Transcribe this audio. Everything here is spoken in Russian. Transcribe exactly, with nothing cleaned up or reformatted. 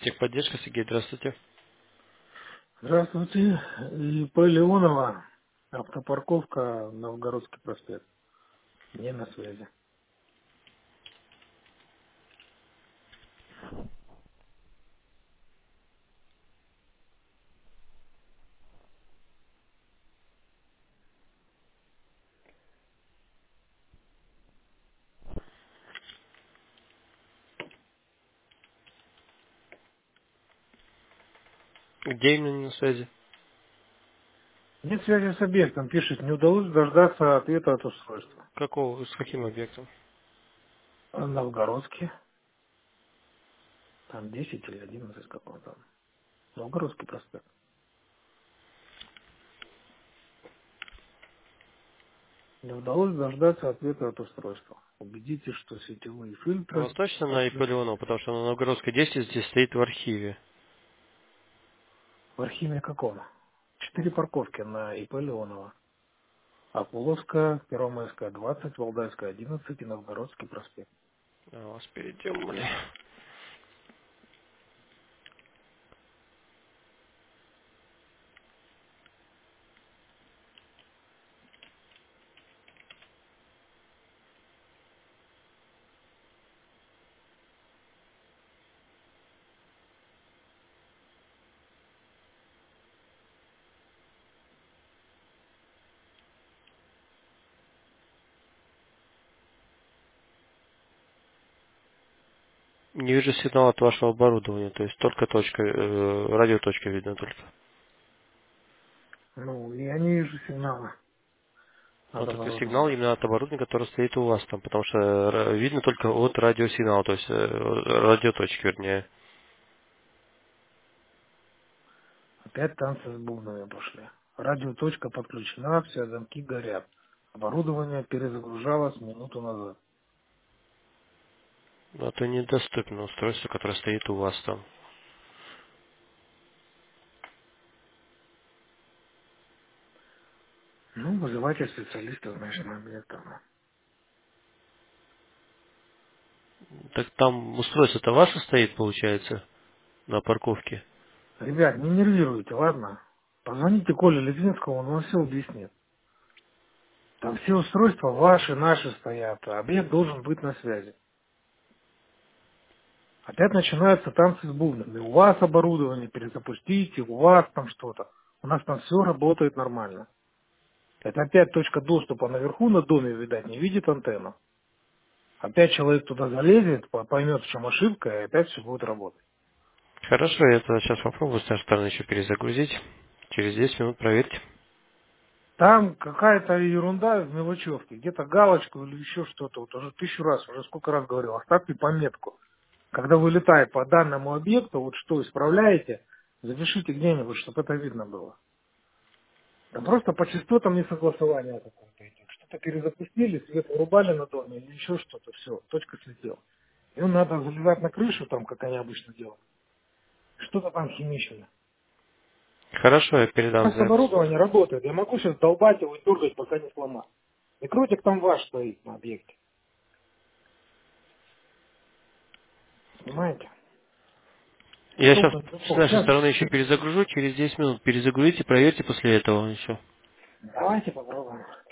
Техподдержка, Сергей, здравствуйте. Здравствуйте. ИП Леонова. Автопарковка, Новгородский проспект. Не на связи. Где именно не на связи? Нет связи с объектом. Пишет, не удалось дождаться ответа от устройства. Какого, с каким объектом? А Новгородский. Там десять или одиннадцать какого там. Новгородский проспект. Не удалось дождаться ответа от устройства. Убедитесь, что сетевые У вас фильтры точно на ИП отключены. Леонова, потому что на Новгородской десять здесь стоит в архиве. В архиве каком? Ну, Четыре парковки на ИП Леонова. Акуловская, Первомайская, двадцать, Валдайская, одиннадцать и Новгородский проспект. а вас переделали. Не вижу сигнала от вашего оборудования, то есть только точка, э, радиоточка видно только. Ну, я не вижу сигнала от Вот это сигнал оборудования. именно от оборудования, которое стоит у вас там, потому что ра- видно только от радиосигнала, то есть э, радиоточки, вернее. Опять танцы с бубнами пошли. Радиоточка подключена, все замки горят. Оборудование перезагружалось минуту назад. Это недоступно устройство, которое стоит у вас там. Ну, вызывайте специалистов, значит, на объектах. Так там устройство-то ваше стоит, получается, на парковке. Ребят, не нервируйте, ладно? Позвоните Коле Литвинскому, он вам все объяснит. Там все устройства ваши, наши стоят, а объект должен быть на связи. Опять начинаются танцы с бубнами. У вас оборудование перезапустите, у вас там что-то. У нас там все работает нормально. Это опять точка доступа наверху на доме, видать, не видит антенну. Опять человек туда залезет, по- поймет, в чем ошибка, и опять все будет работать. Хорошо, я тогда сейчас попробую с нашей стороны еще перезагрузить. Через десять минут проверьте. Там какая-то ерунда в мелочевке, где-то галочку или еще что-то. Вот уже тысячу раз, уже сколько раз говорил, оставьте пометку. Когда вылетает по данному объекту, вот что исправляете, запишите где-нибудь, чтобы это видно было. Там просто по частотам несогласования какое-то идет. Что-то перезапустили, свет вырубали на доме или еще что-то, все, точка слетела. И надо залезать на крышу, там, как они обычно делают. Что-то там химичное. Хорошо, я У передам нас запрос. оборудование работает. Я могу сейчас долбать его и дергать, пока не сломать. И крутик там ваш стоит на объекте. Понимаете? Я сейчас Удобно, с легко. нашей Сейчас, стороны еще перезагружу, через десять минут перезагрузите, проверьте после этого еще. давайте попробуем.